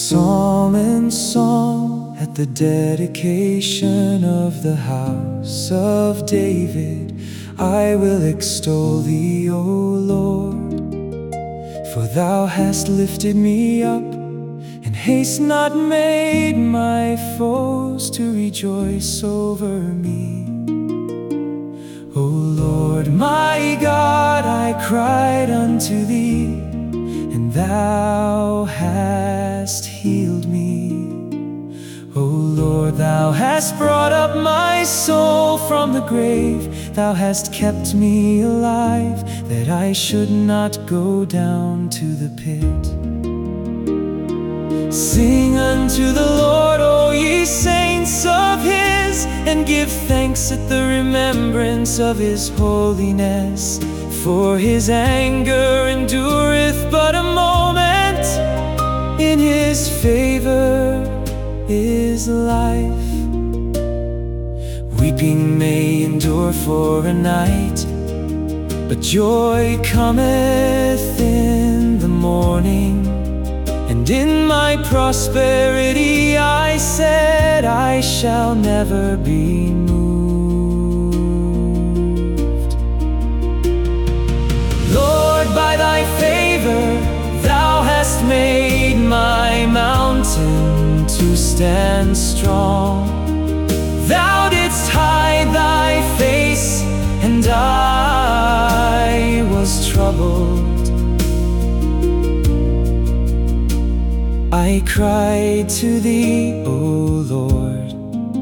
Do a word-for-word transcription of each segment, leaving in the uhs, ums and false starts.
Psalm and song at the dedication of the house of David. I will extol thee, O Lord, for thou hast lifted me up, and hast not made my foes to rejoice over me. O Lord my God, I cried unto thee, and thou hast healed me. O Lord, thou hast brought up my soul from the grave. Thou hast kept me alive, that I should not go down to the pit. Sing unto the Lord, O ye saints of his, and give thanks at the remembrance of his holiness. For his anger endureth but a moment, in his favor is life. Weeping may endure for a night, but joy cometh in the morning. And in my prosperity I said, I shall never be moved. Lord, by thy favor thou hast made my mountain to stand strong. Thou didst hide thy face, and I was troubled. I cried to thee, O Lord,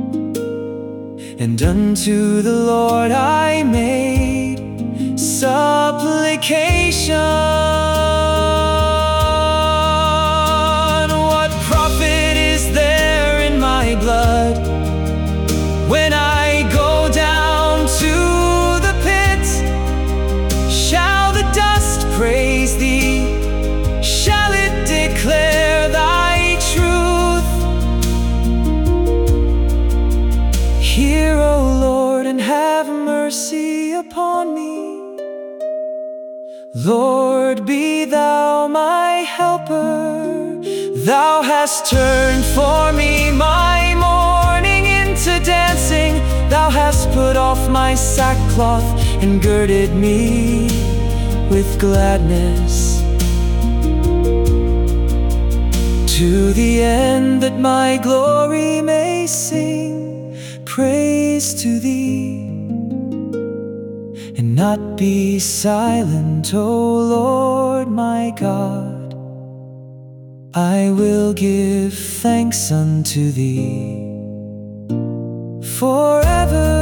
and unto the Lord I made supplication. What profit is there in my blood when I go down to the pit? Shall the dust praise thee? Shall it declare thy truth? Hear, O Lord, and have mercy upon me. Lord, be thou my helper. Thou hast turned for me my mourning into dancing. Thou hast put off my sackcloth and girded me with gladness, to the end that my glory may sing praise to thee, and not be silent, O Lord my God. I will give thanks unto thee forever.